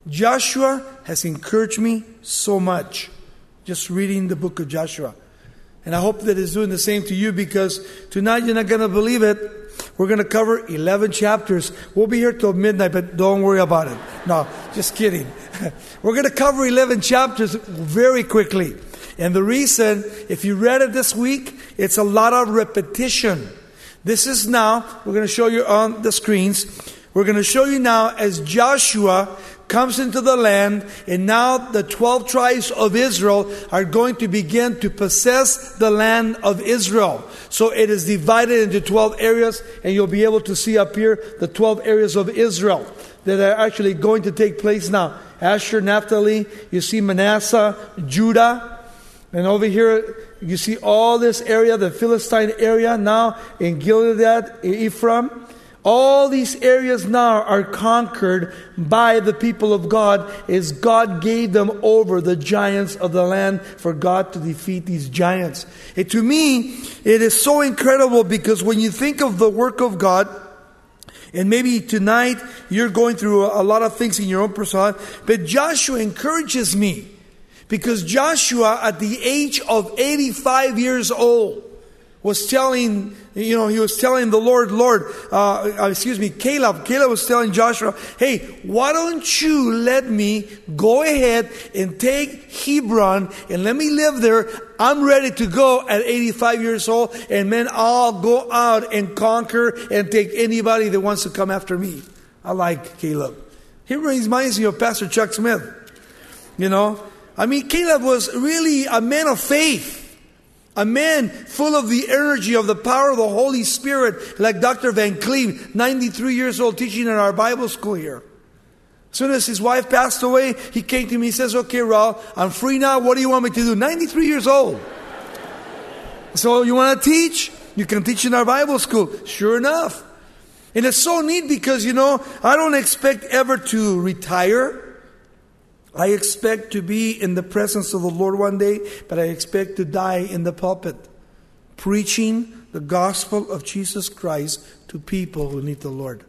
Joshua has encouraged me so much just reading the book of Joshua. And I hope that it's doing the same to you, because tonight you're not going to believe it. We're going to cover 11 chapters. We'll be here till midnight, but don't worry about it. No, just kidding. We're going to cover 11 chapters very quickly. And the reason, if you read it this week, it's a lot of repetition. This is now, we're going to show you on the screens. We're going to show you now as Joshua comes into the land, and now the 12 tribes of Israel are going to begin to possess the land of Israel. So it is divided into 12 areas, and you'll be able to see up here the 12 areas of Israel that are actually going to take place now. Asher, Naphtali, you see Manasseh, Judah, and over here you see all this area, the Philistine area now in Gilead, Ephraim. All these areas now are conquered by the people of God, as God gave them over the giants of the land for God to defeat these giants. And to me, it is so incredible, because when you think of the work of God, and maybe tonight you're going through a lot of things in your own personal life, but Joshua encourages me, because Joshua, at the age of 85 years old, was telling, he was telling the Lord, Caleb. Caleb was telling Joshua, hey, why don't you let me go ahead and take Hebron and let me live there. I'm ready to go at 85 years old, and then I'll go out and conquer and take anybody that wants to come after me. I like Caleb. He reminds me of Pastor Chuck Smith. Caleb was really a man of faith. A man full of the energy of the power of the Holy Spirit, like Dr. Van Cleve, 93 years old, teaching in our Bible school here. As soon as his wife passed away, he came to me and says, okay, Raul, I'm free now. What do you want me to do? 93 years old. So you want to teach? You can teach in our Bible school. Sure enough. And it's so neat because, I don't expect ever to retire. I expect to be in the presence of the Lord one day, but I expect to die in the pulpit, preaching the gospel of Jesus Christ to people who need the Lord.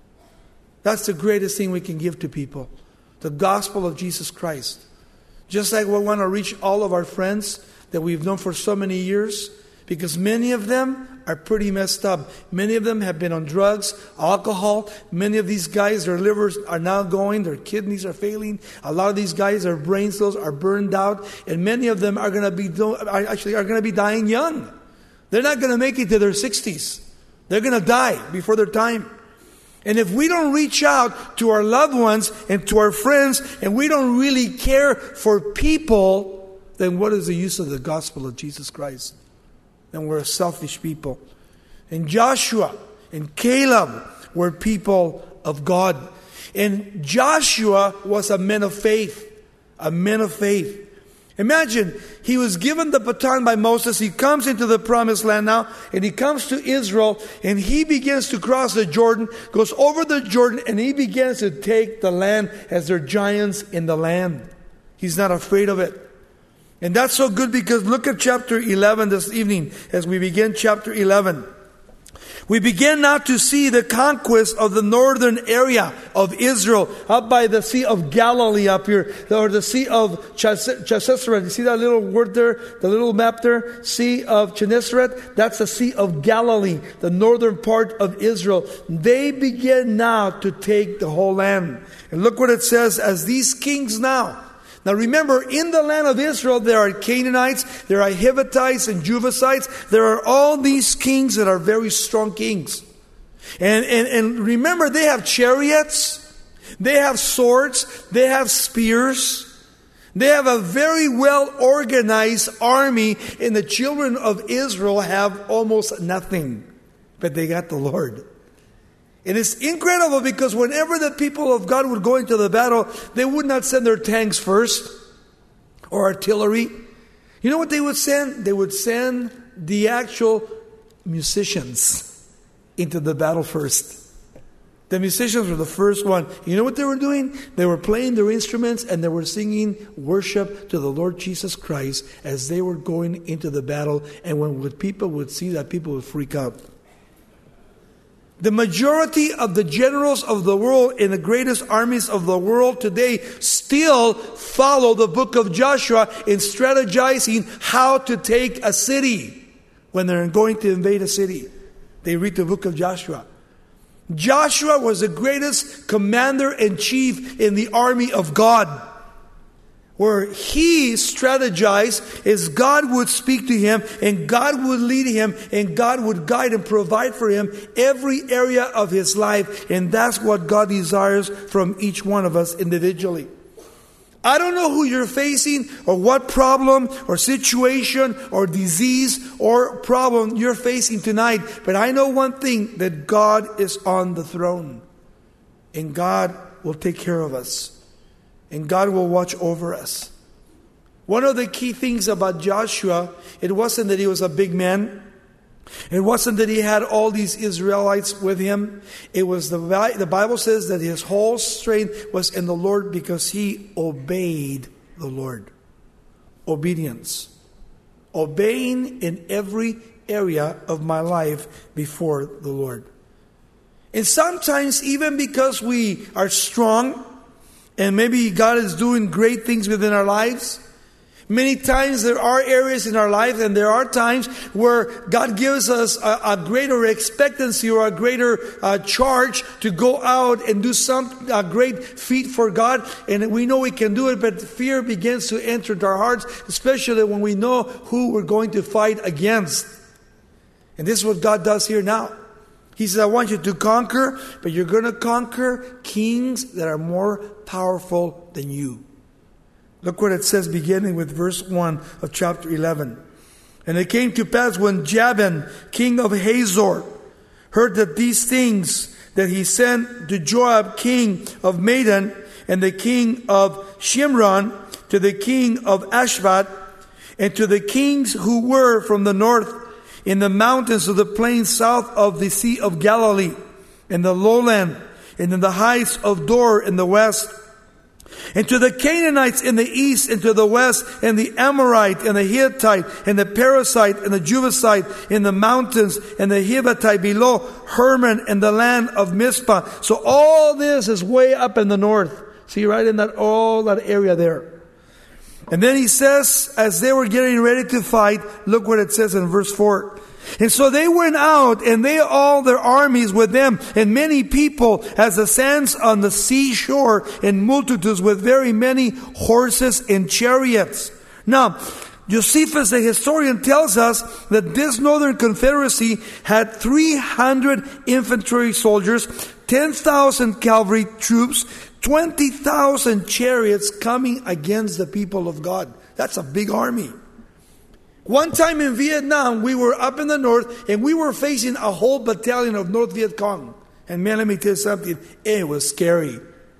That's the greatest thing we can give to people, the gospel of Jesus Christ. Just like we want to reach all of our friends that we've known for so many years, because many of them are pretty messed up. Many of them have been on drugs, alcohol. Many of these guys, their livers are now going, their kidneys are failing. A lot of these guys, their brain cells are burned out, and many of them are going to be dying young. They're not going to make it to their 60s. They're going to die before their time. And if we don't reach out to our loved ones and to our friends, and we don't really care for people, then what is the use of the gospel of Jesus Christ? Then we're a selfish people. And Joshua and Caleb were people of God. And Joshua was a man of faith. A man of faith. Imagine, he was given the baton by Moses. He comes into the promised land now, and he comes to Israel, and he begins to cross the Jordan, goes over the Jordan, and he begins to take the land as there are giants in the land. He's not afraid of it. And that's so good, because look at chapter 11 this evening as we begin chapter 11. We begin now to see the conquest of the northern area of Israel, up by the Sea of Galilee up here, or the Sea of Gennesaret. You see that little word there, the little map there? Sea of Gennesaret. That's the Sea of Galilee, the northern part of Israel. They begin now to take the whole land. And look what it says, as these kings now. Now remember, in the land of Israel, there are Canaanites, there are Hittites and Jebusites. There are all these kings that are very strong kings. And remember, they have chariots, they have swords, they have spears. They have a very well organized army, and the children of Israel have almost nothing. But they got the Lord. And it's incredible, because whenever the people of God would go into the battle, they would not send their tanks first or artillery. You know what they would send? They would send the actual musicians into the battle first. The musicians were the first one. You know what they were doing? They were playing their instruments, and they were singing worship to the Lord Jesus Christ as they were going into the battle. And when people would see that, people would freak out. The majority of the generals of the world and the greatest armies of the world today still follow the book of Joshua in strategizing how to take a city. When they're going to invade a city, they read the book of Joshua. Joshua was the greatest commander-in-chief in the army of God. Where he strategized is God would speak to him, and God would lead him, and God would guide and provide for him every area of his life. And that's what God desires from each one of us individually. I don't know who you're facing, or what problem or situation or disease or problem you're facing tonight, but I know one thing, that God is on the throne, and God will take care of us. And God will watch over us. One of the key things about Joshua, it wasn't that he was a big man. It wasn't that he had all these Israelites with him. It was the Bible says that his whole strength was in the Lord because he obeyed the Lord. Obedience. Obeying in every area of my life before the Lord. And sometimes even because we are strong, and maybe God is doing great things within our lives, many times there are areas in our life, and there are times where God gives us a greater expectancy or a greater charge to go out and do some great feat for God. And we know we can do it, but fear begins to enter into our hearts, especially when we know who we're going to fight against. And this is what God does here now. He says, I want you to conquer, but you're going to conquer kings that are more powerful than you. Look what it says beginning with verse 1 of chapter 11. And it came to pass when Jabin, king of Hazor, heard that these things, that he sent to Joab, king of Madon, and the king of Shimron, to the king of Ashvat, and to the kings who were from the north, in the mountains of the plains south of the Sea of Galilee, in the lowland, and in the heights of Dor in the west, and to the Canaanites in the east and to the west, and the Amorite and the Hittite and the Perizzite and the Jebusite in the mountains, and the Hivite below Hermon and the land of Mizpah. So all this is way up in the north. See, right in all that area there. And then he says, as they were getting ready to fight, look what it says in verse 4. And so they went out, and they all their armies with them, and many people as the sands on the seashore, and multitudes with very many horses and chariots. Now, Josephus, the historian, tells us that this northern confederacy had 300 infantry soldiers, 10,000 cavalry troops, 20,000 chariots coming against the people of God. That's a big army. One time in Vietnam, we were up in the north, and we were facing a whole battalion of North Viet Cong. And man, let me tell you something, it was scary.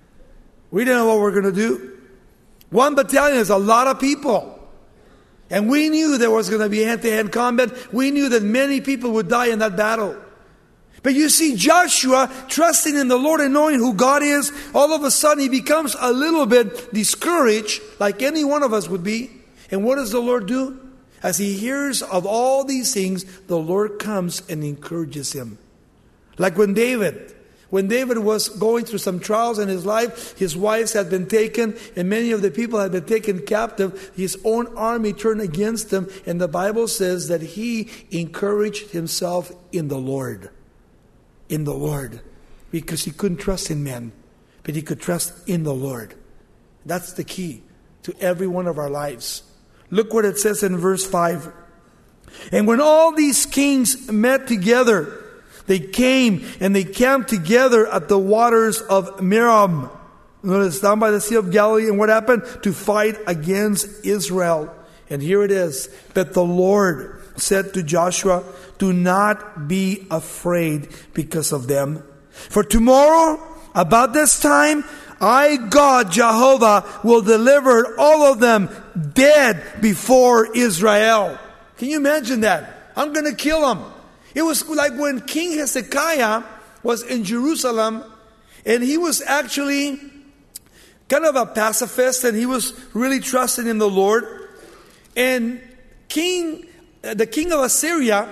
We didn't know what we were going to do. One battalion is a lot of people. And we knew there was going to be hand-to-hand combat. We knew that many people would die in that battle. But you see, Joshua, trusting in the Lord and knowing who God is, all of a sudden he becomes a little bit discouraged, like any one of us would be. And what does the Lord do? As he hears of all these things, the Lord comes and encourages him. Like when David was going through some trials in his life, his wives had been taken, and many of the people had been taken captive. His own army turned against him, and the Bible says that he encouraged himself in the Lord. In the Lord. Because he couldn't trust in men, but he could trust in the Lord. That's the key to every one of our lives. Look what it says in verse 5. And when all these kings met together, they came and they camped together at the waters of Merom. Notice, down by the Sea of Galilee. And what happened? To fight against Israel. And here it is. But the Lord said to Joshua, do not be afraid because of them. For tomorrow, about this time, I, God, Jehovah, will deliver all of them dead before Israel. Can you imagine that? I'm going to kill them. It was like when King Hezekiah was in Jerusalem, and he was actually kind of a pacifist, and he was really trusting in the Lord. And the king of Assyria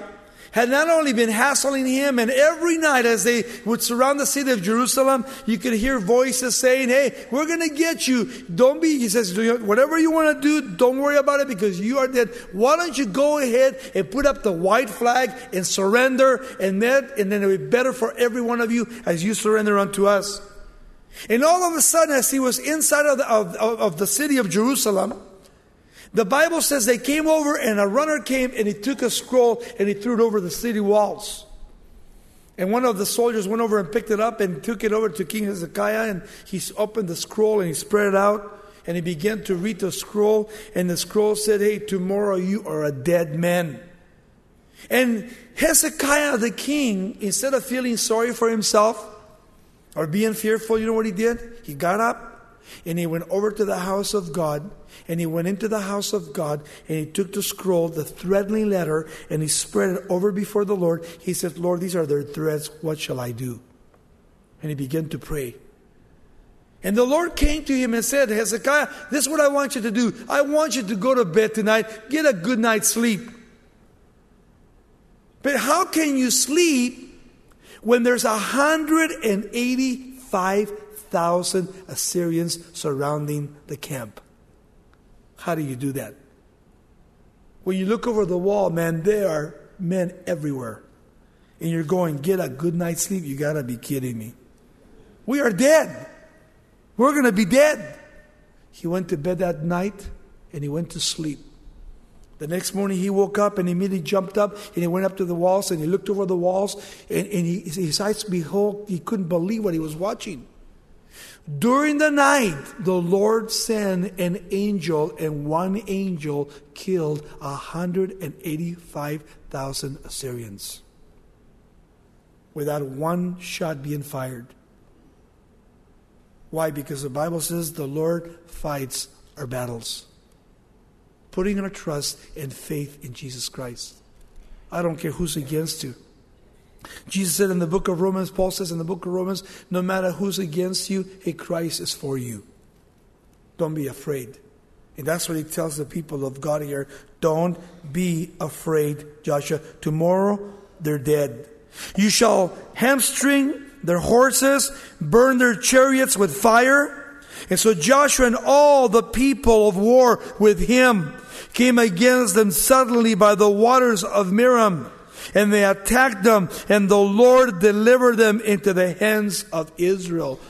had not only been hassling him, and every night as they would surround the city of Jerusalem, you could hear voices saying, hey, we're going to get you. He says, whatever you want to do, don't worry about it because you are dead. Why don't you go ahead and put up the white flag and surrender, and then it'll be better for every one of you as you surrender unto us. And all of a sudden, as he was inside of the city of Jerusalem, the Bible says they came over and a runner came and he took a scroll and he threw it over the city walls. And one of the soldiers went over and picked it up and took it over to King Hezekiah, and he opened the scroll and he spread it out and he began to read the scroll, and the scroll said, hey, tomorrow you are a dead man. And Hezekiah the king, instead of feeling sorry for himself or being fearful, you know what he did? He got up and he went over to the house of God, and he went into the house of God, and he took the scroll, the threadling letter, and he spread it over before the Lord. He said, Lord, these are their threads. What shall I do? And he began to pray. And the Lord came to him and said, Hezekiah, this is what I want you to do. I want you to go to bed tonight. Get a good night's sleep. But how can you sleep when there's 185,000 Assyrians surrounding the camp? How do you do that? When you look over the wall, man, there are men everywhere. And you're going, get a good night's sleep? You got to be kidding me. We are dead. We're going to be dead. He went to bed that night and he went to sleep. The next morning he woke up and immediately jumped up and he went up to the walls and he looked over the walls, and his eyes, behold, he couldn't believe what he was watching. During the night, the Lord sent an angel, and one angel killed 185,000 Assyrians without one shot being fired. Why? Because the Bible says the Lord fights our battles. Putting our trust and faith in Jesus Christ. I don't care who's against you. Jesus said in the book of Romans, Paul says in the book of Romans, no matter who's against you, hey, Christ is for you. Don't be afraid. And that's what he tells the people of God here. Don't be afraid, Joshua. Tomorrow, they're dead. You shall hamstring their horses, burn their chariots with fire. And so Joshua and all the people of war with him came against them suddenly by the waters of Merom. And they attacked them, and the Lord delivered them into the hands of Israel.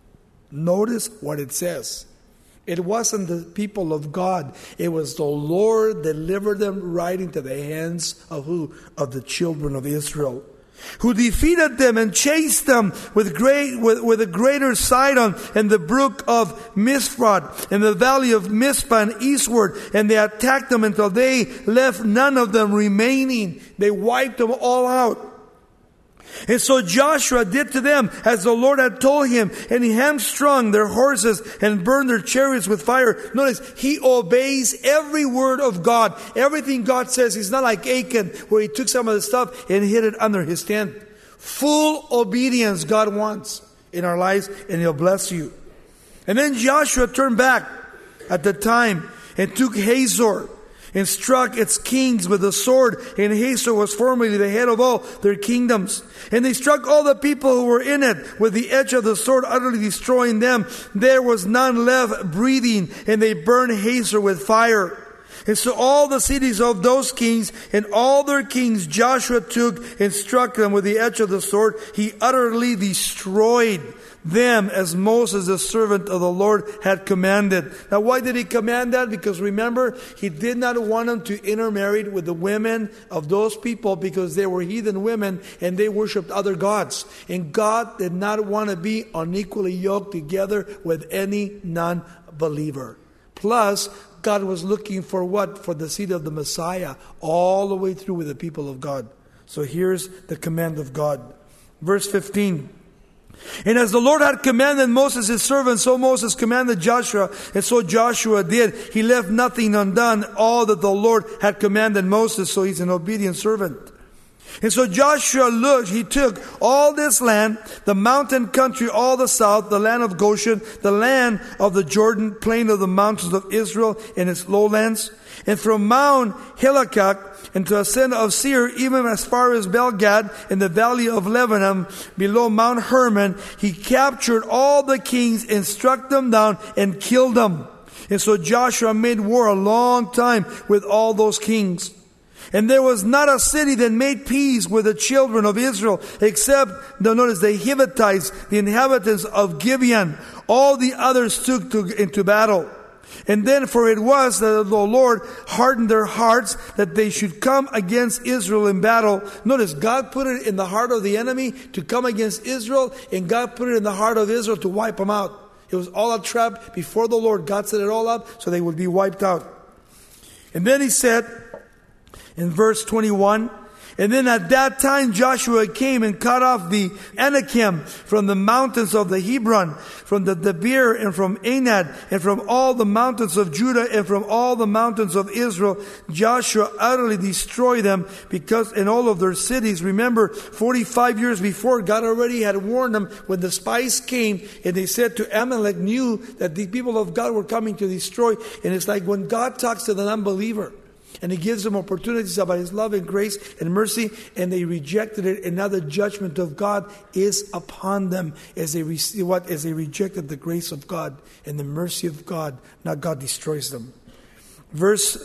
Notice what it says. It wasn't the people of God. It was the Lord delivered them right into the hands of who? Of the children of Israel, who defeated them and chased them with a greater Sidon and the brook of Misphrat and the valley of Mizpah and eastward. And they attacked them until they left none of them remaining. They wiped them all out. And so Joshua did to them as the Lord had told him, and he hamstrung their horses and burned their chariots with fire. Notice, he obeys every word of God. Everything God says. He's not like Achan, where he took some of the stuff and hid it under his tent. Full obedience God wants in our lives, and he'll bless you. And then Joshua turned back at the time and took Hazor and struck its kings with the sword. And Hazor was formerly the head of all their kingdoms. And they struck all the people who were in it with the edge of the sword, utterly destroying them. There was none left breathing, and they burned Hazor with fire. And so all the cities of those kings and all their kings Joshua took and struck them with the edge of the sword. He utterly destroyed them as Moses, the servant of the Lord, had commanded. Now, why did he command that? Because remember, he did not want them to intermarry with the women of those people, because they were heathen women and they worshipped other gods. And God did not want to be unequally yoked together with any non-believer. Plus, God was looking for what? For the seed of the Messiah all the way through with the people of God. So here's the command of God. Verse 15. And as the Lord had commanded Moses his servant, so Moses commanded Joshua, and so Joshua did. He left nothing undone, all that the Lord had commanded Moses, so he's an obedient servant. And so Joshua looked, he took all this land, the mountain country, all the south, the land of Goshen, the land of the Jordan, plain of the mountains of Israel and its lowlands, and from Mount Helakak and to ascent of Seir, even as far as Belgad in the valley of Lebanon, below Mount Hermon, he captured all the kings and struck them down and killed them. And so Joshua made war a long time with all those kings. And there was not a city that made peace with the children of Israel, except, notice, the Hittites, the inhabitants of Gibeon. All the others took into battle. And then, for it was that the Lord hardened their hearts that they should come against Israel in battle. Notice, God put it in the heart of the enemy to come against Israel, and God put it in the heart of Israel to wipe them out. It was all a trap before the Lord. God set it all up so they would be wiped out. And then he said, in verse 21, and then at that time Joshua came and cut off the Anakim from the mountains of the Hebron, from the Debir and from Anad, and from all the mountains of Judah and from all the mountains of Israel. Joshua utterly destroyed them because in all of their cities. Remember, 45 years before, God already had warned them when the spies came, and they said to Amalek, knew that the people of God were coming to destroy. And it's like when God talks to the unbeliever, and He gives them opportunities about His love and grace and mercy, and they rejected it, and now the judgment of God is upon them as they rejected the grace of God and the mercy of God. Now God destroys them. Verse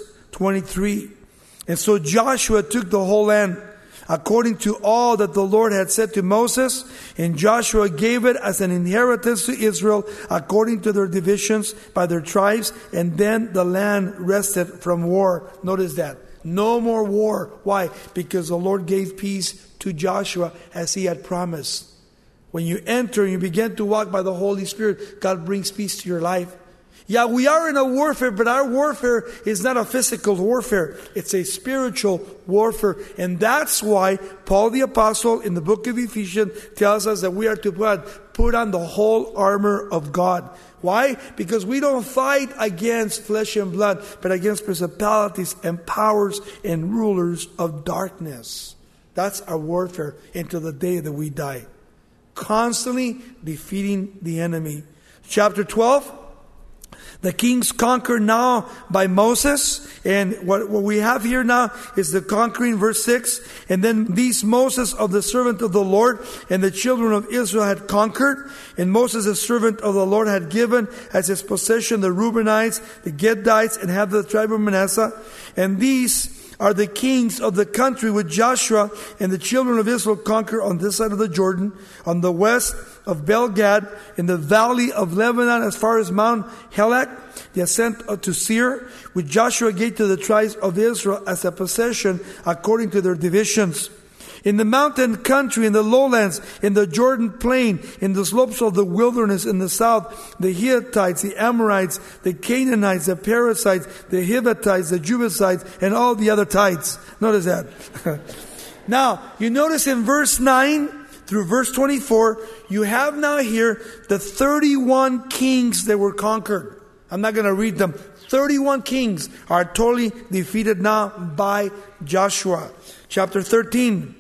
23, and so Joshua took the whole land, according to all that the Lord had said to Moses, and Joshua gave it as an inheritance to Israel according to their divisions by their tribes, and then the land rested from war. Notice that. No more war. Why? Because the Lord gave peace to Joshua as He had promised. When you enter and you begin to walk by the Holy Spirit, God brings peace to your life. Yeah, we are in a warfare, but our warfare is not a physical warfare. It's a spiritual warfare. And that's why Paul the Apostle in the book of Ephesians tells us that we are to put on the whole armor of God. Why? Because we don't fight against flesh and blood, but against principalities and powers and rulers of darkness. That's our warfare until the day that we die. Constantly defeating the enemy. Chapter 12. The kings conquered now by Moses. And what we have here now is the conquering, verse 6. And then these Moses of the servant of the Lord and the children of Israel had conquered. And Moses, the servant of the Lord, had given as his possession the Reubenites, the Gadites, and half the tribe of Manasseh. And these are the kings of the country which Joshua and the children of Israel conquered on this side of the Jordan, on the west of Belgad, in the valley of Lebanon, as far as Mount Helak, the ascent to Seir, which Joshua gave to the tribes of Israel as a possession according to their divisions. In the mountain country, in the lowlands, in the Jordan plain, in the slopes of the wilderness in the south, the Hittites, the Amorites, the Canaanites, the Perizzites, the Hivites, the Jebusites, and all the other tites. Notice that. Now, you notice in verse 9 through verse 24, you have now here the 31 kings that were conquered. I'm not going to read them. 31 kings are totally defeated now by Joshua. Chapter 13.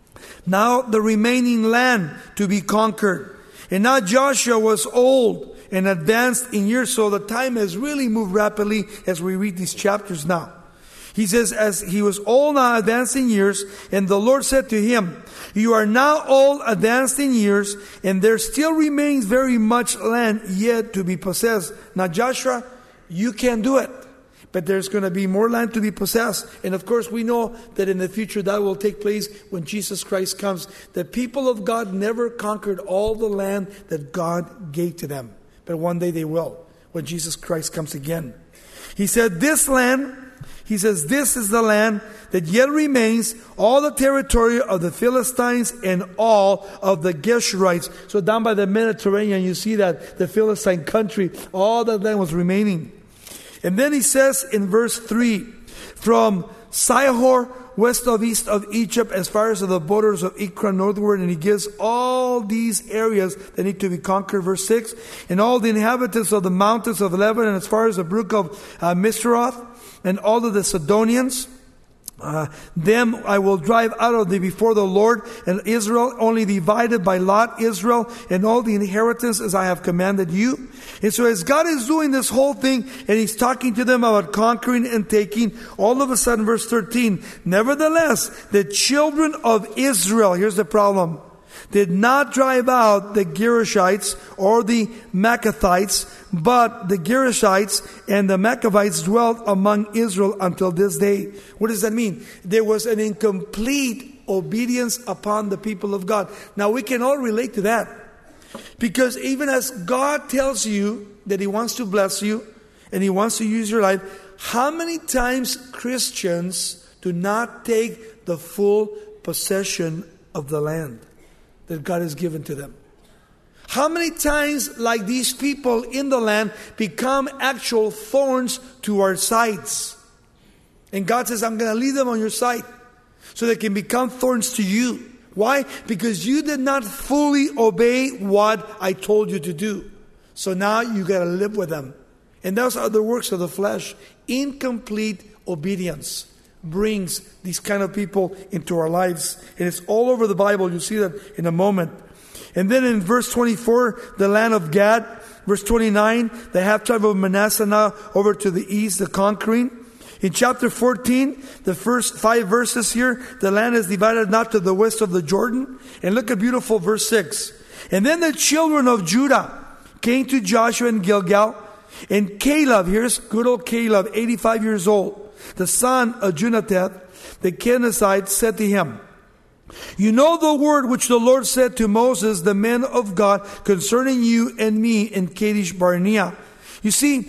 Now the remaining land to be conquered. And now Joshua was old and advanced in years, so the time has really moved rapidly as we read these chapters now. He says, as he was old now, advanced in years, and the Lord said to him, you are now old, advanced in years, and there still remains very much land yet to be possessed. Now Joshua, you can do it. But there's going to be more land to be possessed. And of course, we know that in the future that will take place when Jesus Christ comes. The people of God never conquered all the land that God gave to them. But one day they will, when Jesus Christ comes again. He said, this land, he says, this is the land that yet remains, all the territory of the Philistines and all of the Geshurites. So down by the Mediterranean, you see that the Philistine country, all that land was remaining. And then he says in verse 3, from Sihor, west of east of Egypt, as far as the borders of Ekron northward, and he gives all these areas that need to be conquered. Verse 6, and all the inhabitants of the mountains of Lebanon, as far as the brook of Misroth, and all of the Sidonians, Them I will drive out of thee before the Lord, and Israel only divided by lot, Israel and all the inheritance as I have commanded you. And so as God is doing this whole thing, and He's talking to them about conquering and taking, all of a sudden, verse 13, nevertheless, the children of Israel, here's the problem, did not drive out the Girgashites or the Maccathites, but the Girgashites and the Maccabites dwelt among Israel until this day. What does that mean? There was an incomplete obedience upon the people of God. Now we can all relate to that. Because even as God tells you that He wants to bless you and He wants to use your life, how many times Christians do not take the full possession of the land that God has given to them? How many times, like these people in the land, become actual thorns to our sides? And God says, I'm going to leave them on your side so they can become thorns to you. Why? Because you did not fully obey what I told you to do. So now you got to live with them. And those are the works of the flesh. Incomplete obedience brings these kind of people into our lives. And it's all over the Bible. You'll see that in a moment. And then in verse 24, the land of Gad. Verse 29, the half tribe of Manasseh now over to the east, the conquering. In chapter 14, the first 5 verses here, the land is divided not to the west of the Jordan. And look at beautiful verse 6. And then the children of Judah came to Joshua in Gilgal. And Caleb, here's good old Caleb, 85 years old, the son of Jehoshaphat, the Kenizzite, said to him, you know the word which the Lord said to Moses, the man of God, concerning you and me in Kadesh Barnea. You see,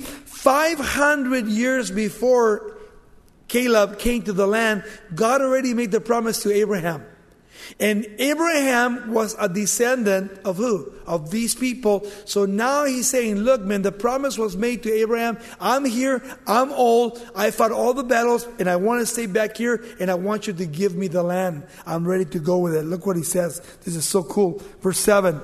500 years before Caleb came to the land, God already made the promise to Abraham. And Abraham was a descendant of who? Of these people. So now he's saying, look, man, the promise was made to Abraham. I'm here. I'm old. I fought all the battles and I want to stay back here and I want you to give me the land. I'm ready to go with it. Look what he says. This is so cool. Verse 7.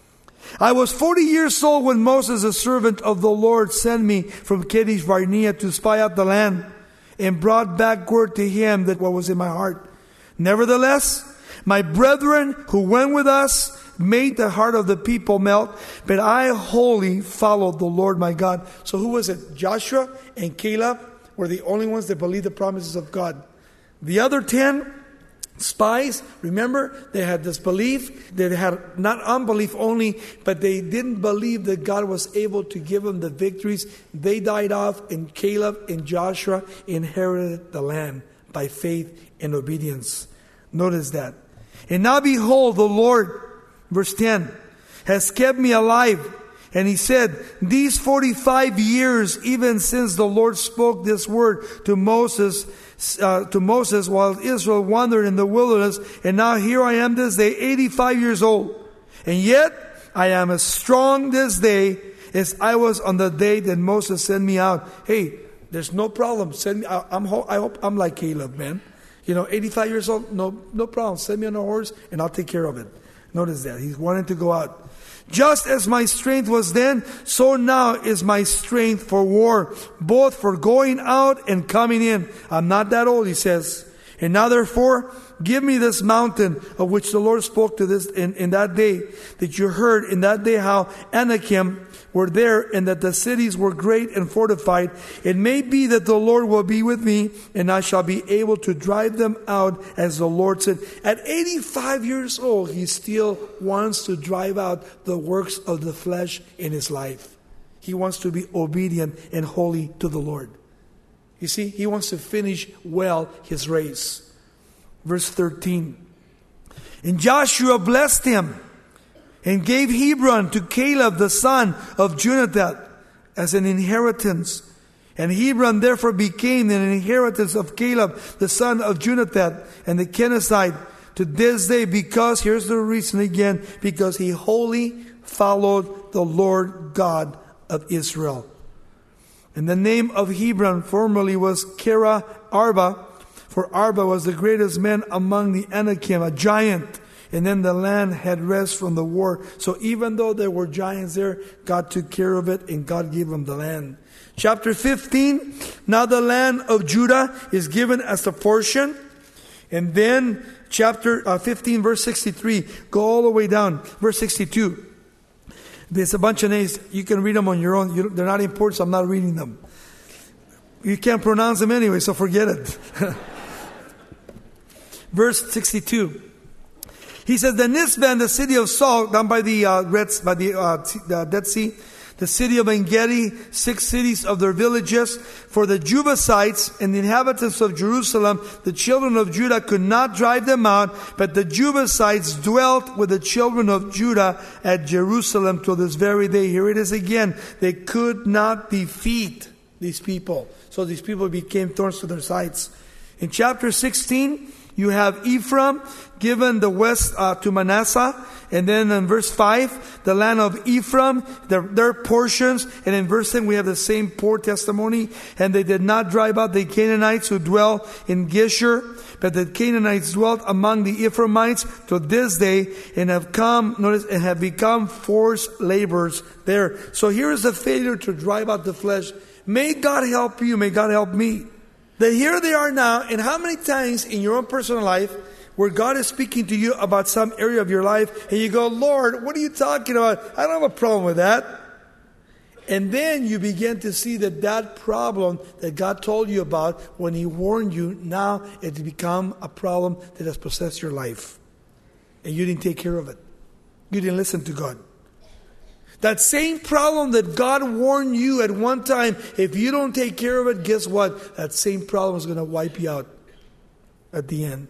I was 40 years old when Moses, a servant of the Lord, sent me from Kadesh Barnea to spy out the land and brought back word to him that what was in my heart. Nevertheless, my brethren who went with us made the heart of the people melt, but I wholly followed the Lord my God. So who was it? Joshua and Caleb were the only ones that believed the promises of God. The other 10 spies, remember, they had disbelief. They had not unbelief only, but they didn't believe that God was able to give them the victories. They died off, and Caleb and Joshua inherited the land by faith and obedience. Notice that. And now behold, the Lord, verse 10, has kept me alive. And he said, these 45 years, even since the Lord spoke this word to Moses while Israel wandered in the wilderness. And now here I am this day, 85 years old. And yet I am as strong this day as I was on the day that Moses sent me out. Hey, there's no problem. Send me. I hope I'm like Caleb, man. 85 years old, no problem. Send me on a horse and I'll take care of it. Notice that. He's wanting to go out. Just as my strength was then, so now is my strength for war, both for going out and coming in. I'm not that old, he says. And now therefore, give me this mountain of which the Lord spoke to this in that day, that you heard in that day how Anakim were there and that the cities were great and fortified. It may be that the Lord will be with me and I shall be able to drive them out as the Lord said. At 85 years old, he still wants to drive out the works of the flesh in his life. He wants to be obedient and holy to the Lord. You see, he wants to finish well his race. Verse 13. And Joshua blessed him and gave Hebron to Caleb the son of Jehoshaphat as an inheritance. And Hebron therefore became an inheritance of Caleb the son of Jehoshaphat and the Kenizzite to this day, because, here's the reason again, because he wholly followed the Lord God of Israel. And the name of Hebron formerly was Kiriath Arba, for Arba was the greatest man among the Anakim, a giant. And then the land had rest from the war. So even though there were giants there, God took care of it and God gave them the land. Chapter 15, now the land of Judah is given as a portion. And then chapter 15, verse 63, go all the way down. Verse 62. There's a bunch of names. You can read them on your own. They're not important, so I'm not reading them. You can't pronounce them anyway, so forget it. Verse 62. He says, the Nisban, the city of Saul, down by the Dead Sea, the city of En-Gedi, 6 cities of their villages. For the Jebusites and the inhabitants of Jerusalem, the children of Judah could not drive them out, but the Jebusites dwelt with the children of Judah at Jerusalem till this very day. Here it is again. They could not defeat these people. So these people became thorns to their sides. In chapter 16, you have Ephraim given the west to Manasseh. And then in verse 5, the land of Ephraim, their portions. And in verse 10, we have the same poor testimony. And they did not drive out the Canaanites who dwell in Geshur, but the Canaanites dwelt among the Ephraimites to this day and have become forced laborers there. So here is the failure to drive out the flesh. May God help you. May God help me. That here they are now, and how many times in your own personal life where God is speaking to you about some area of your life and you go, Lord, what are you talking about? I don't have a problem with that. And then you begin to see that problem that God told you about when He warned you, now it's become a problem that has possessed your life. And you didn't take care of it. You didn't listen to God. That same problem that God warned you at one time, if you don't take care of it, guess what? That same problem is going to wipe you out at the end.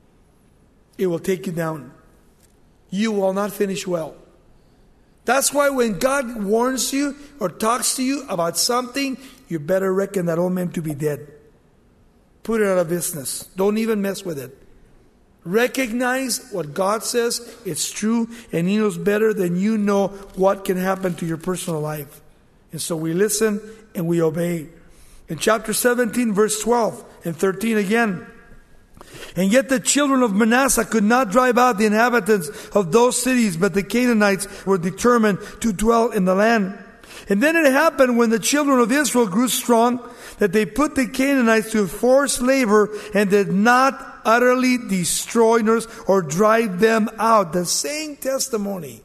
It will take you down. You will not finish well. That's why when God warns you or talks to you about something, you better reckon that old man to be dead. Put it out of business. Don't even mess with it. Recognize what God says, it's true, and He knows better than you know what can happen to your personal life. And so we listen and we obey. In chapter 17, verse 12 and 13 again. And yet the children of Manasseh could not drive out the inhabitants of those cities, but the Canaanites were determined to dwell in the land. And then it happened when the children of Israel grew strong that they put the Canaanites to forced labor and did not utterly destroy or drive them out. The same testimony.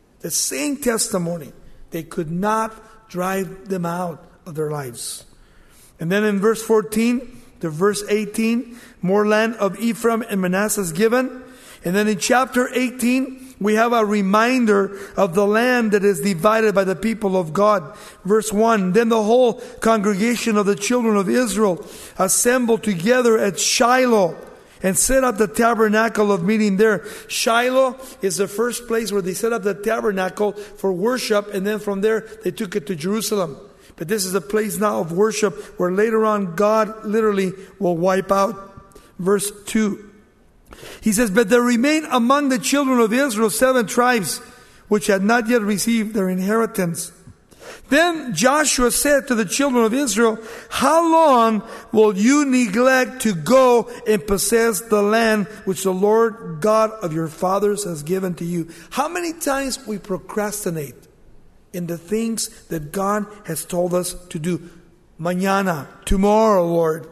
They could not drive them out of their lives. And then in verse 14 to verse 18, more land of Ephraim and Manasseh is given. And then in chapter 18, we have a reminder of the land that is divided by the people of God. Verse 1, then the whole congregation of the children of Israel assembled together at Shiloh and set up the tabernacle of meeting there. Shiloh is the first place where they set up the tabernacle for worship, and then from there they took it to Jerusalem. But this is a place now of worship where later on God literally will wipe out. Verse 2. He says, but there remain among the children of Israel 7 tribes which had not yet received their inheritance. Then Joshua said to the children of Israel, how long will you neglect to go and possess the land which the Lord God of your fathers has given to you? How many times we procrastinate in the things that God has told us to do? Mañana, tomorrow, Lord.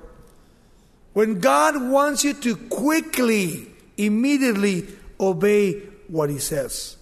When God wants you to quickly, immediately obey what He says.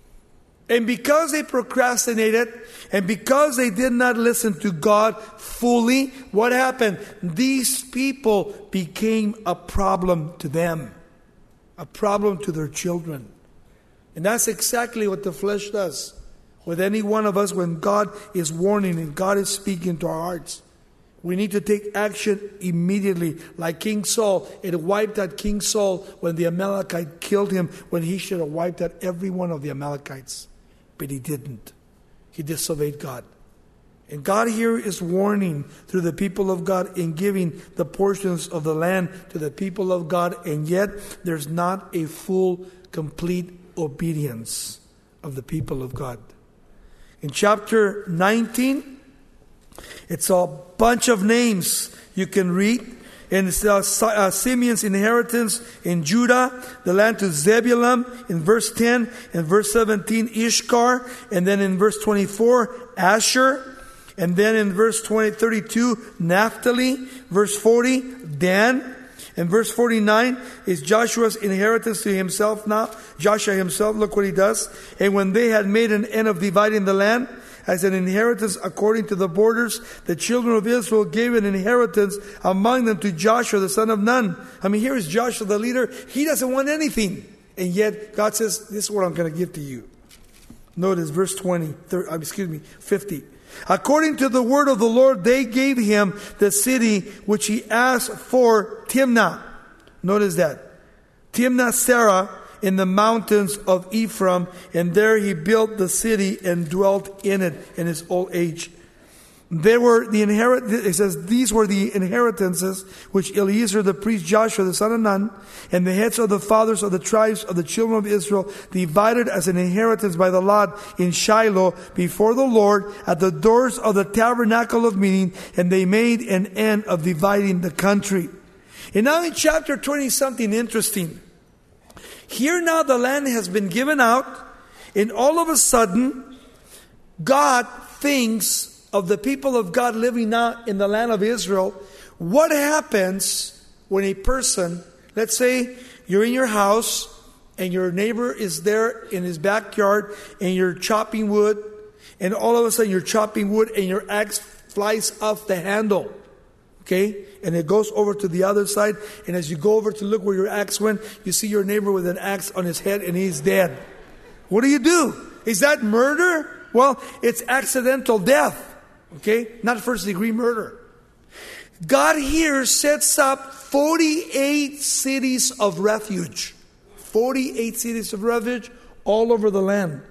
And because they procrastinated, and because they did not listen to God fully, what happened? These people became a problem to them. A problem to their children. And that's exactly what the flesh does. With any one of us, when God is warning and God is speaking to our hearts, we need to take action immediately. Like King Saul, it wiped out King Saul when the Amalekite killed him, when he should have wiped out every one of the Amalekites. But he didn't. He disobeyed God. And God here is warning through the people of God in giving the portions of the land to the people of God, and yet there's not a full, complete obedience of the people of God. In chapter 19, it's a bunch of names you can read. and Simeon's inheritance in Judah, the land to Zebulun in verse 10, and verse 17 Ishkar, and then in verse 24 Asher, and then in verse 32 Naphtali, verse 40 Dan, and verse 49 is Joshua's inheritance to himself now. Joshua himself, look what he does. And when they had made an end of dividing the land as an inheritance according to the borders, the children of Israel gave an inheritance among them to Joshua the son of Nun. I mean, here is Joshua the leader. He doesn't want anything. And yet God says, this is what I'm going to give to you. Notice verse 50. According to the word of the Lord, they gave him the city which he asked for, Timnah. Notice that. Timnah-Serah in the mountains of Ephraim, and there he built the city and dwelt in it in his old age. It says, these were the inheritances which Eleazar the priest, Joshua the son of Nun, and the heads of the fathers of the tribes of the children of Israel divided as an inheritance by the lot in Shiloh before the Lord at the doors of the tabernacle of meeting, and they made an end of dividing the country. And now in chapter 20, something interesting. Here now the land has been given out, and all of a sudden, God thinks of the people of God living now in the land of Israel. What happens when a person, let's say you're in your house and your neighbor is there in his backyard and you're chopping wood, and all of a sudden you're chopping wood and your axe flies off the handle. Okay? And it goes over to the other side, and as you go over to look where your axe went, you see your neighbor with an axe on his head and he's dead. What do? Is that murder? Well, it's accidental death. Okay? Not first degree murder. God here sets up 48 cities of refuge. 48 cities of refuge all over the land.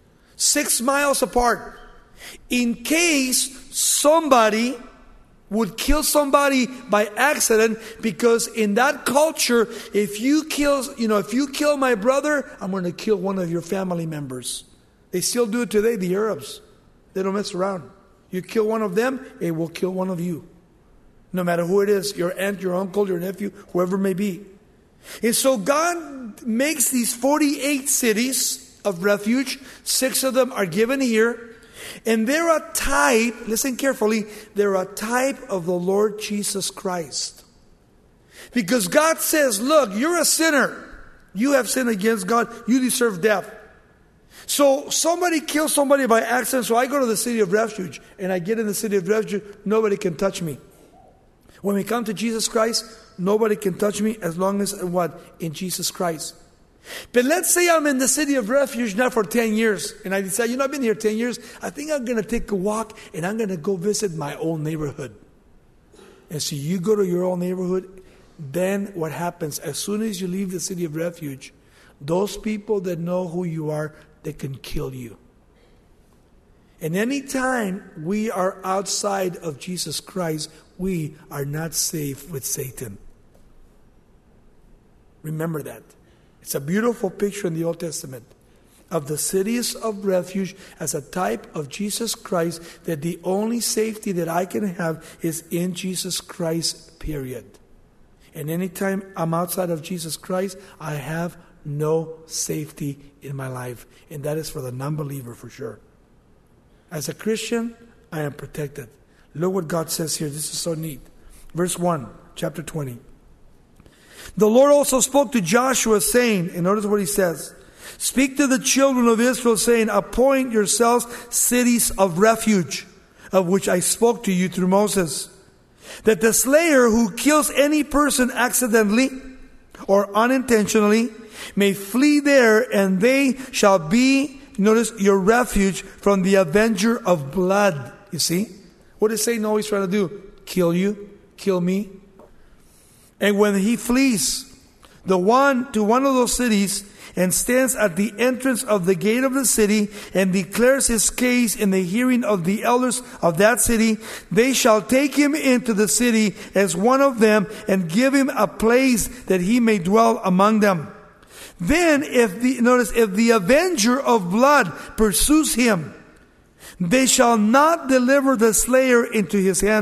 6 miles apart. In case somebody would kill somebody by accident, because in that culture, if you kill my brother, I'm going to kill one of your family members. They still do it today, the Arabs. They don't mess around. You kill one of them, it will kill one of you. No matter who it is, your aunt, your uncle, your nephew, whoever it may be. And so God makes these 48 cities of refuge. 6 of them are given here. And they're a type, listen carefully, they're a type of the Lord Jesus Christ. Because God says, look, you're a sinner. You have sinned against God. You deserve death. So somebody kills somebody by accident, so I go to the city of refuge, and I get in the city of refuge, nobody can touch me. When we come to Jesus Christ, nobody can touch me as long as what? In Jesus Christ. But let's say I'm in the city of refuge now for 10 years, and I decide, I've been here 10 years, I think I'm going to take a walk, and I'm going to go visit my old neighborhood. And so you go to your old neighborhood, then what happens? As soon as you leave the city of refuge, those people that know who you are, they can kill you. And any time we are outside of Jesus Christ, we are not safe with Satan. Remember that. It's a beautiful picture in the Old Testament of the cities of refuge as a type of Jesus Christ, that the only safety that I can have is in Jesus Christ, period. And anytime I'm outside of Jesus Christ, I have no safety in my life. And that is for the non-believer for sure. As a Christian, I am protected. Look what God says here. This is so neat. Verse 1, chapter 20. The Lord also spoke to Joshua, saying, and notice what he says, speak to the children of Israel, saying, appoint yourselves cities of refuge, of which I spoke to you through Moses, that the slayer who kills any person accidentally or unintentionally may flee there, and they shall be, notice, your refuge from the avenger of blood. You see? What is Satan always trying to do? Kill you, kill me. And when he flees to one of those cities and stands at the entrance of the gate of the city and declares his case in the hearing of the elders of that city, they shall take him into the city as one of them and give him a place that he may dwell among them. Then if the avenger of blood pursues him, they shall not deliver the slayer into his hands,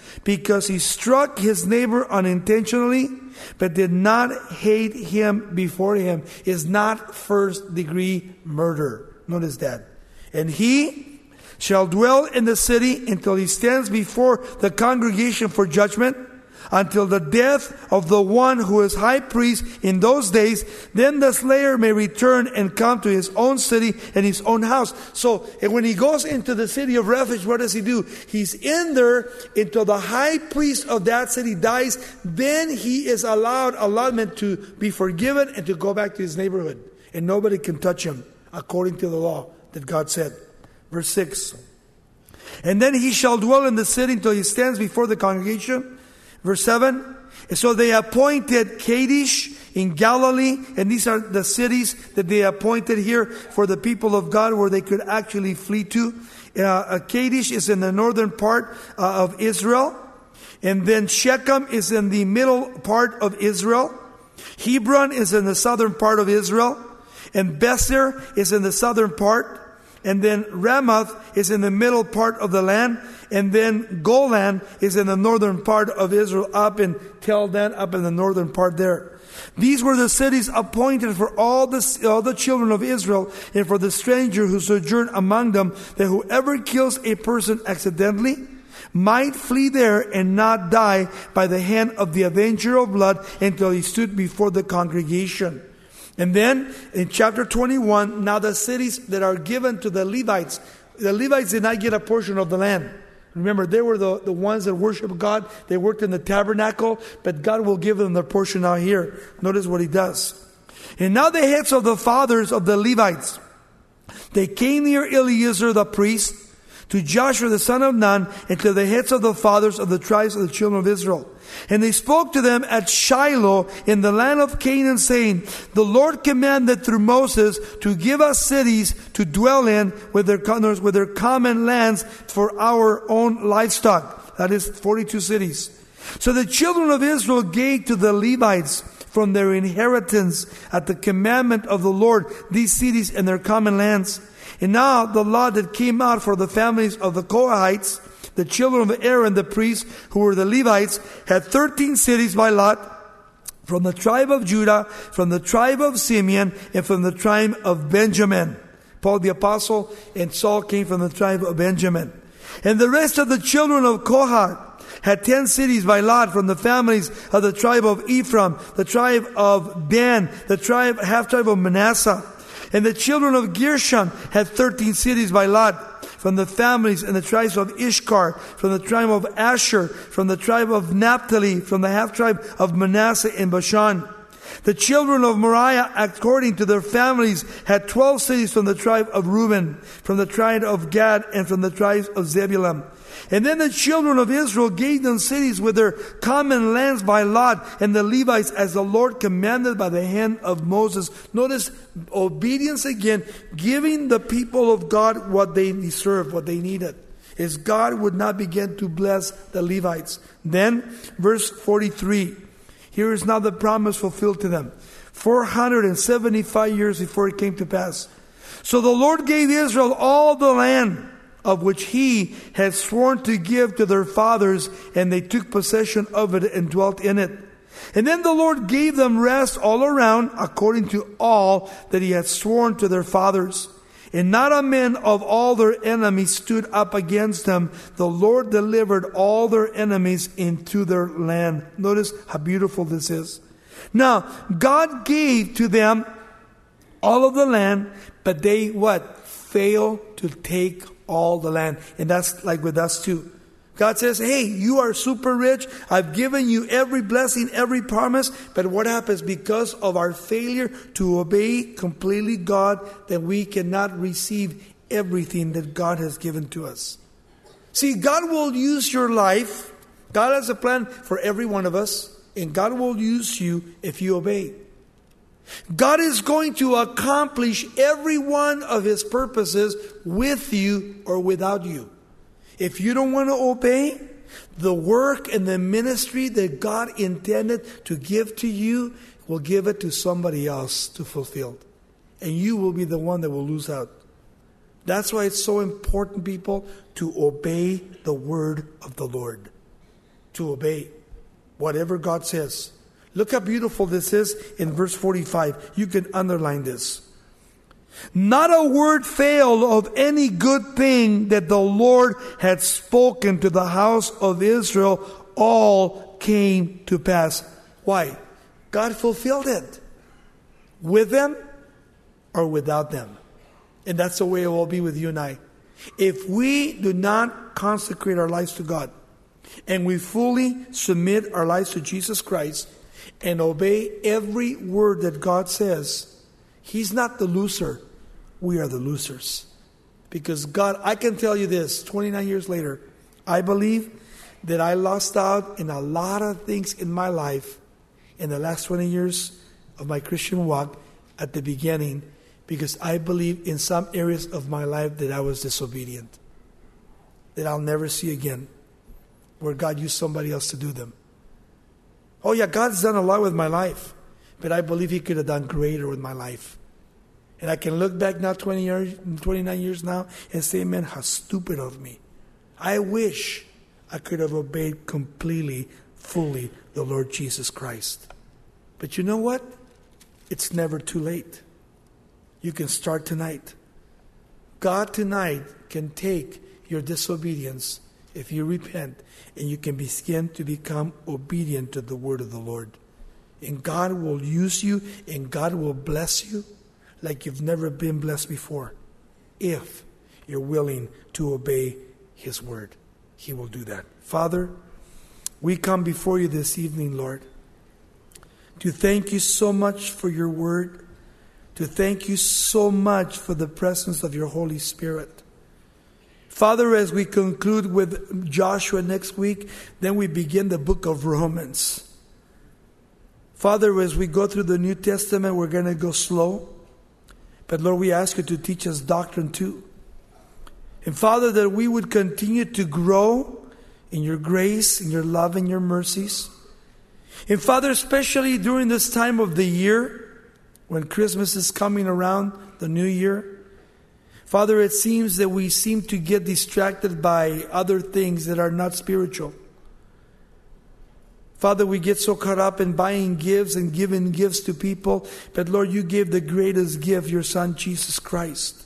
because he struck his neighbor unintentionally, but did not hate him before him, is not first-degree murder. Notice that. And he shall dwell in the city until he stands before the congregation for judgment, until the death of the one who is high priest in those days. Then the slayer may return and come to his own city and his own house. So when he goes into the city of refuge, what does he do? He's in there until the high priest of that city dies. Then he is allotment to be forgiven and to go back to his neighborhood. And nobody can touch him according to the law that God said. Verse 6. And then he shall dwell in the city until he stands before the congregation. Verse 7, so they appointed Kadesh in Galilee, and these are the cities that they appointed here for the people of God where they could actually flee to. Kadesh is in the northern part of Israel, and then Shechem is in the middle part of Israel. Hebron is in the southern part of Israel, and Bezer is in the southern part. And then Ramoth is in the middle part of the land. And then Golan is in the northern part of Israel, up in Tel Dan, up in the northern part there. These were the cities appointed for all the children of Israel and for the stranger who sojourned among them, that whoever kills a person accidentally might flee there and not die by the hand of the avenger of blood until he stood before the congregation. And then in chapter 21, now the cities that are given to the Levites did not get a portion of the land. Remember, they were the ones that worshiped God. They worked in the tabernacle, but God will give them their portion out here. Notice what he does. And now the heads of the fathers of the Levites, they came near Eleazar the priest, to Joshua the son of Nun, and to the heads of the fathers of the tribes of the children of Israel. And they spoke to them at Shiloh in the land of Canaan, saying, the Lord commanded through Moses to give us cities to dwell in with their common lands for our own livestock. That is 42 cities. So the children of Israel gave to the Levites from their inheritance at the commandment of the Lord these cities and their common lands. And now the law that came out for the families of the Kohathites, the children of Aaron the priest, who were the Levites, had 13 cities by lot, from the tribe of Judah, from the tribe of Simeon, and from the tribe of Benjamin. Paul the apostle and Saul came from the tribe of Benjamin. And the rest of the children of Kohath had 10 cities by lot, from the families of the tribe of Ephraim, the tribe of Dan, the half tribe of Manasseh. And the children of Gershon had 13 cities by lot, from the families and the tribes of Ishkar, from the tribe of Asher, from the tribe of Naphtali, from the half tribe of Manasseh in Bashan. The children of Moriah, according to their families, had 12 cities from the tribe of Reuben, from the tribe of Gad, and from the tribes of Zebulun. And then the children of Israel gave them cities with their common lands by lot, and the Levites as the Lord commanded by the hand of Moses. Notice obedience again, giving the people of God what they deserved, what they needed. As God would not begin to bless the Levites. Then, verse 43. Here is now the promise fulfilled to them. 475 years before it came to pass. So the Lord gave Israel all the land of which he had sworn to give to their fathers, and they took possession of it and dwelt in it. And then the Lord gave them rest all around, according to all that he had sworn to their fathers. And not a man of all their enemies stood up against them. The Lord delivered all their enemies into their land. Notice how beautiful this is. Now, God gave to them all of the land, but they failed to take all the land. And that's like with us too. God says, hey, you are super rich. I've given you every blessing, every promise. But what happens because of our failure to obey completely God, that we cannot receive everything that God has given to us. See, God will use your life. God has a plan for every one of us. And God will use you if you obey. God is going to accomplish every one of his purposes with you or without you. If you don't want to obey, the work and the ministry that God intended to give to you will give it to somebody else to fulfill. And you will be the one that will lose out. That's why it's so important, people, to obey the word of the Lord. to obey whatever God says. Look how beautiful this is in verse 45. You can underline this. Not a word failed of any good thing that the Lord had spoken to the house of Israel. All came to pass. Why? God fulfilled it. With them or without them. And that's the way it will be with you and I. If we do not consecrate our lives to God, and we fully submit our lives to Jesus Christ, and obey every word that God says, He's not the loser. We are the losers. Because God, I can tell you this, 29 years later, I believe that I lost out in a lot of things in my life in the last 20 years of my Christian walk at the beginning, because I believe in some areas of my life that I was disobedient, that I'll never see again, where God used somebody else to do them. Oh yeah, God's done a lot with my life, but I believe He could have done greater with my life. And I can look back now 29 years now and say, man, how stupid of me. I wish I could have obeyed completely, fully the Lord Jesus Christ. But you know what? It's never too late. You can start tonight. God tonight can take your disobedience if you repent, and you can begin to become obedient to the word of the Lord. And God will use you, and God will bless you like you've never been blessed before. If you're willing to obey His word, He will do that. Father, we come before you this evening, Lord, to thank you so much for your word, to thank you so much for the presence of your Holy Spirit. Father, as we conclude with Joshua next week, then we begin the book of Romans. Father, as we go through the New Testament, we're going to go slow. But Lord, we ask you to teach us doctrine too. And Father, that we would continue to grow in your grace, in your love, and your mercies. And Father, especially during this time of the year, when Christmas is coming around, the new year, Father, it seems that we seem to get distracted by other things that are not spiritual. Father, we get so caught up in buying gifts and giving gifts to people. But Lord, you gave the greatest gift, your Son, Jesus Christ.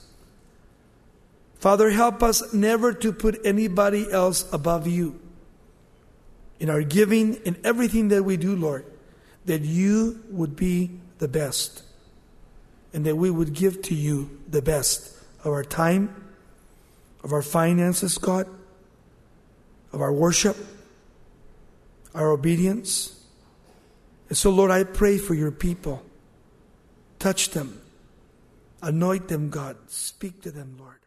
Father, help us never to put anybody else above you. In our giving, in everything that we do, Lord, that you would be the best. And that we would give to you the best of our time, of our finances, God, of our worship, our obedience. And so, Lord, I pray for your people. Touch them. Anoint them, God. Speak to them, Lord.